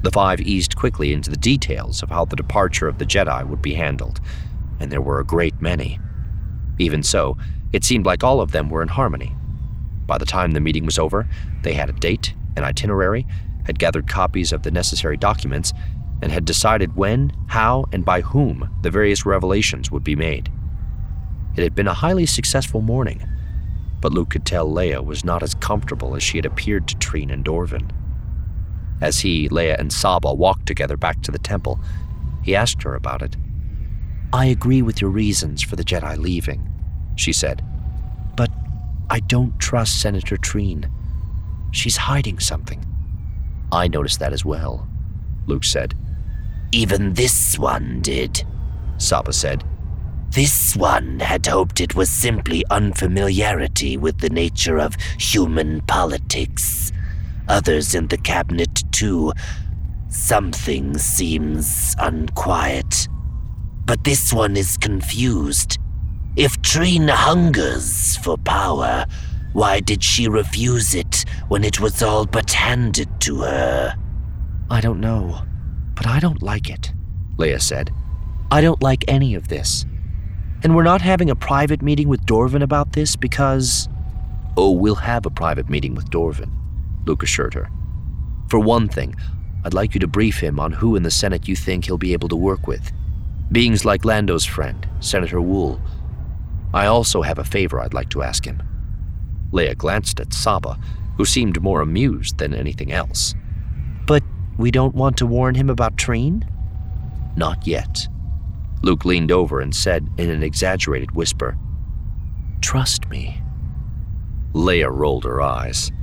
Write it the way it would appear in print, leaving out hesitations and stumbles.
The five eased quickly into the details of how the departure of the Jedi would be handled, and there were a great many. Even so, it seemed like all of them were in harmony. By the time the meeting was over, they had a date, an itinerary, had gathered copies of the necessary documents, and had decided when, how, and by whom the various revelations would be made. It had been a highly successful morning, but Luke could tell Leia was not as comfortable as she had appeared to Treen and Dorvin. As he, Leia, and Saba walked together back to the temple, he asked her about it. "I agree with your reasons for the Jedi leaving," she said, "but I don't trust Senator Treen. She's hiding something." "I noticed that as well," Luke said. "Even this one did," Saba said. "This one had hoped it was simply unfamiliarity with the nature of human politics. Others in the cabinet, too. Something seems unquiet. But this one is confused. If Treen hungers for power, why did she refuse it when it was all but handed to her?" "I don't know, but I don't like it," Leia said. "I don't like any of this. And we're not having a private meeting with Dorvin about this because..." "Oh, we'll have a private meeting with Dorvin," Luke assured her. "For one thing, I'd like you to brief him on who in the Senate you think he'll be able to work with. Beings like Lando's friend, Senator Wool. I also have a favor I'd like to ask him." Leia glanced at Saba, who seemed more amused than anything else. "But we don't want to warn him about Treen?" "Not yet." Luke leaned over and said in an exaggerated whisper, "Trust me." Leia rolled her eyes.